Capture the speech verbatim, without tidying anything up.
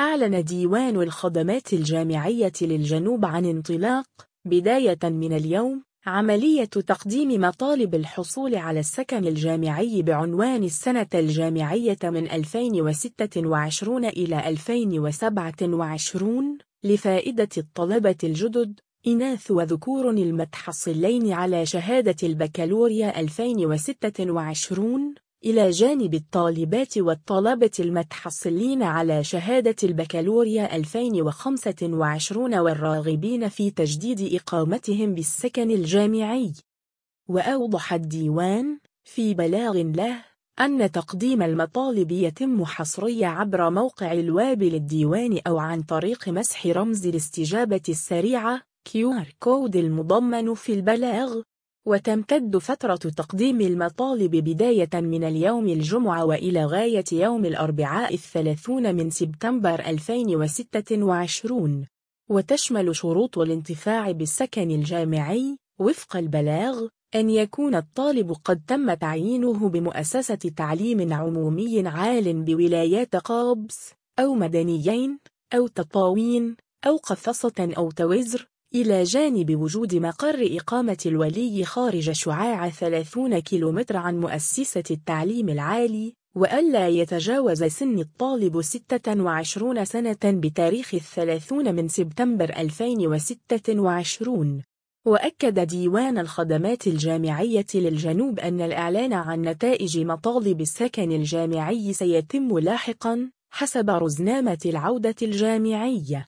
أعلن ديوان الخدمات الجامعية للجنوب عن انطلاق بداية من اليوم عملية تقديم مطالب الحصول على السكن الجامعي بعنوان السنة الجامعية من ألفين وستة وعشرين إلى ألفين وسبعة وعشرين لفائدة الطلبة الجدد إناث وذكور المتحصلين على شهادة البكالوريا ألفين وستة وعشرين إلى جانب الطالبات والطلبة المتحصلين على شهادة البكالوريا ألفين وخمسة وعشرين والراغبين في تجديد إقامتهم بالسكن الجامعي. وأوضح الديوان في بلاغ له أن تقديم المطالب يتم حصريا عبر موقع الوابل الديوان أو عن طريق مسح رمز الاستجابة السريعة كيو آر كود المضمن في البلاغ. وتمتد فترة تقديم المطالب بداية من اليوم الجمعة وإلى غاية يوم الأربعاء الثلاثين من سبتمبر ألفين وستة وعشرين. وتشمل شروط الانتفاع بالسكن الجامعي وفق البلاغ أن يكون الطالب قد تم تعيينه بمؤسسة تعليم عمومي عال بولايات قابس أو مدنيين أو تطاوين أو قفصة أو توزر، إلى جانب وجود مقر إقامة الولي خارج شعاع ثلاثين كيلومتر عن مؤسسة التعليم العالي، وألا يتجاوز سن الطالب ستة وعشرين سنة بتاريخ الثلاثين من سبتمبر ألفين وستة وعشرين. وأكد ديوان الخدمات الجامعية للجنوب أن الإعلان عن نتائج مطالب السكن الجامعي سيتم لاحقاً حسب رزنامة العودة الجامعية.